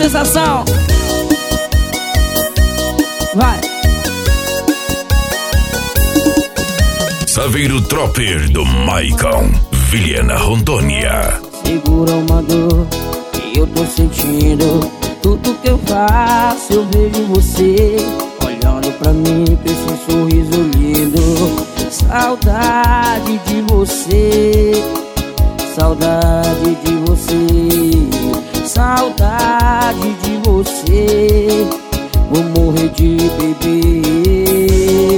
sensação. Vai. Saveiro Tropper do Maicon, Vilhena, Rondônia. Segura uma dor que eu tô sentindo. Tudo que eu faço eu vejo você olhando pra mim com esse sorriso lindo. Saudade de você, saudade de você, saudade de você. Vou morrer de beber.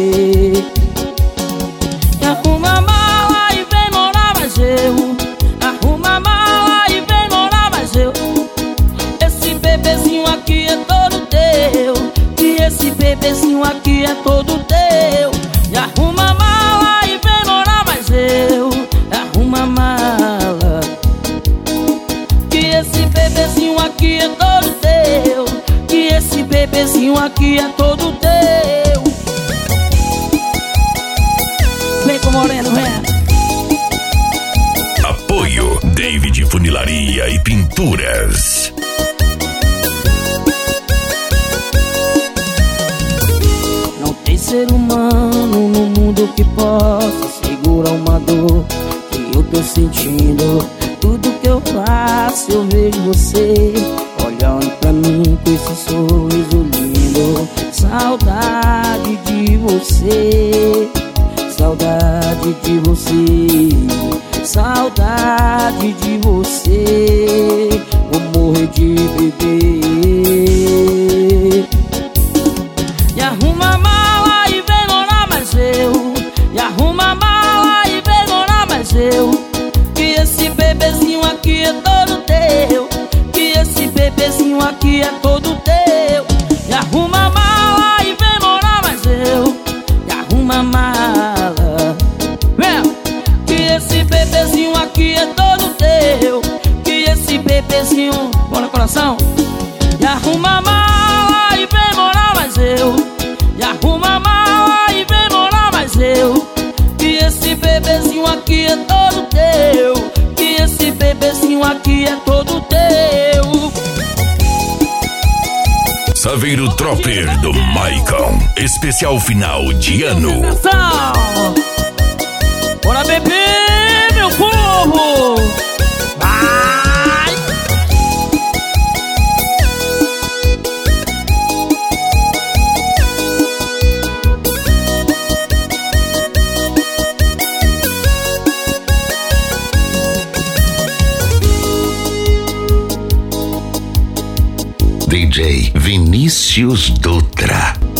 Arruma a mala e vem morar mais eu. Arruma a mala e vem morar mais eu. Esse bebezinho aqui é todo teu. E esse bebezinho aqui é todo teu. E arruma a mala e vem morar mais eu. Arruma a mala, que esse bebezinho aqui é todo teu. Que esse bebezinho aqui é todo teu. Vem com o Moreno, Apoio David Funilaria e Pinturas. Não tem ser humano no mundo que possa segurar uma dor que eu tô sentindo. Tudo que eu faço eu vejo você olhando pra mim com esse sorriso lindo. Saudade de você, saudade de você, saudade de você. Vou morrer de beber. E arruma a mala e vem morar mais eu. E arruma a mala e vem morar mais eu. Que esse bebezinho aqui é todo teu. Que esse bebezinho aqui é todo teu. E arruma a mala e vem morar mais eu. E arruma a mala, vem. Que esse bebezinho aqui é todo teu. Que esse bebezinho, bora coração. E arruma a mala e vem morar mais eu. E arruma a mala e vem morar mais eu. Que esse bebezinho aqui é todo teu. Que esse bebezinho aqui é todo teu. Saveiro Tropper do Maicon, especial final de ano. Bora beber, meu povo! Vai! DJ Vinícius Dutra.